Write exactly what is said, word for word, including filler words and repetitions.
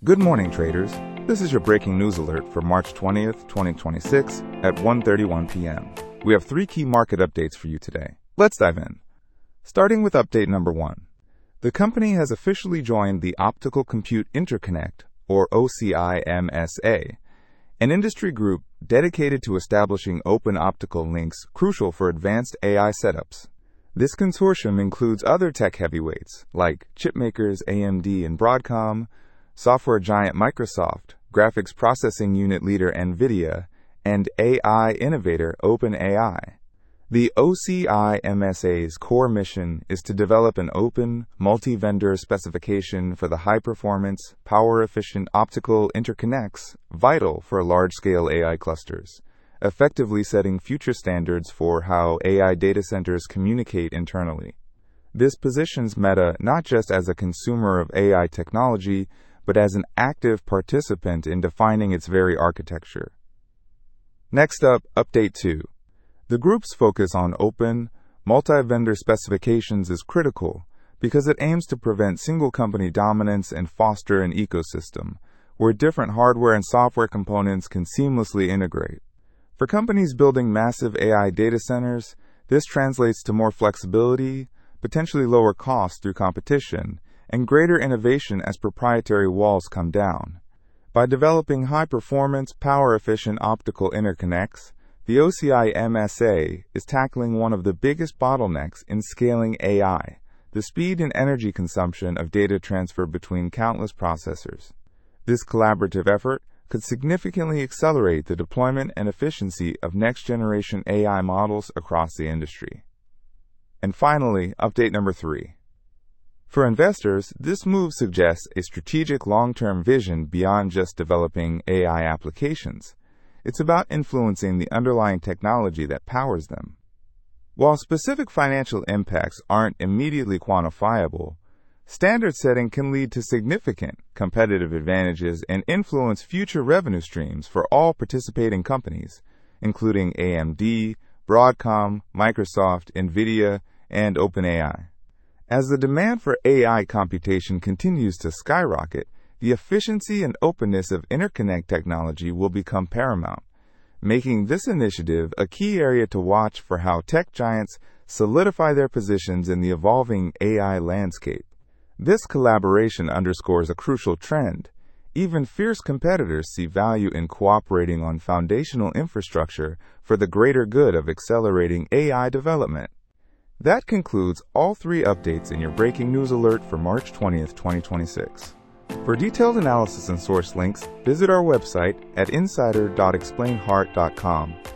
Good morning, traders. This is your breaking news alert for March twentieth, twenty twenty-six at one thirty-one p m We have three key market updates for you today. Let's dive in. Starting with update number one. The company has officially joined the Optical Compute Interconnect, or O C I M S A, an industry group dedicated to establishing open optical links crucial for advanced A I setups. This consortium includes other tech heavyweights like chipmakers A M D and Broadcom, software giant Microsoft, graphics processing unit leader NVIDIA, and A I innovator OpenAI. The O C I M S A's core mission is to develop an open, multi-vendor specification for the high-performance, power-efficient optical interconnects vital for large-scale A I clusters, effectively setting future standards for how A I data centers communicate internally. This positions Meta not just as a consumer of A I technology, but as an active participant in defining its very architecture. Next up, Update two. The group's focus on open, multi-vendor specifications is critical because it aims to prevent single-company dominance and foster an ecosystem where different hardware and software components can seamlessly integrate. For companies building massive A I data centers, this translates to more flexibility, potentially lower costs through competition, and greater innovation as proprietary walls come down. By developing high-performance, power-efficient optical interconnects, the O C I M S A is tackling one of the biggest bottlenecks in scaling A I, the speed and energy consumption of data transfer between countless processors. This collaborative effort could significantly accelerate the deployment and efficiency of next-generation A I models across the industry. And finally, update number three. For investors, this move suggests a strategic long-term vision beyond just developing A I applications. It's about influencing the underlying technology that powers them. While specific financial impacts aren't immediately quantifiable, standard setting can lead to significant competitive advantages and influence future revenue streams for all participating companies, including A M D, Broadcom, Microsoft, NVIDIA, and OpenAI. As the demand for A I computation continues to skyrocket, the efficiency and openness of interconnect technology will become paramount, making this initiative a key area to watch for how tech giants solidify their positions in the evolving A I landscape. This collaboration underscores a crucial trend. Even fierce competitors see value in cooperating on foundational infrastructure for the greater good of accelerating A I development. That concludes all three updates in your breaking news alert for March twentieth, twenty twenty-six. For detailed analysis and source links, visit our website at insider dot explain heart dot com.